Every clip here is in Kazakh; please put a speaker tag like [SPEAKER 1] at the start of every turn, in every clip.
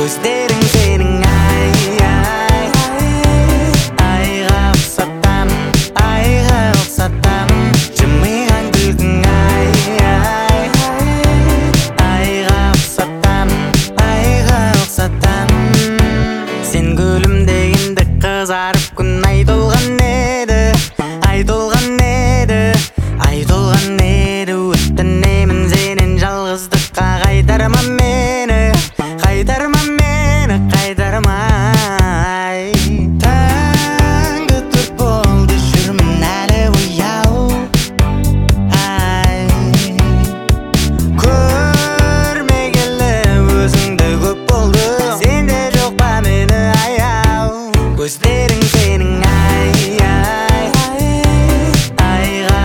[SPEAKER 1] көздерің сенің айға ұқсатам жымиған күлкің айға ұқсатам сен күлімдегенде қызарып күн ай толған еді өтінемін сенен жалғыздыққа қайтарма ай таңғы 4 болды жүрмін әлі ояу ай көрмегелі өзіңді көп болды сенде жоқ па мені аяу көздерің сенің айға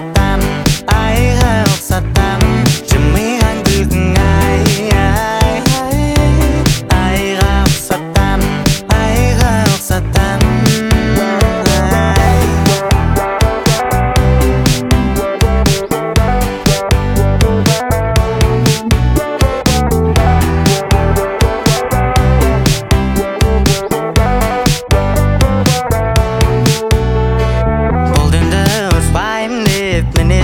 [SPEAKER 1] ұқсатам жымиған күлкің айға ұқсатам бұл енді ұспайым деп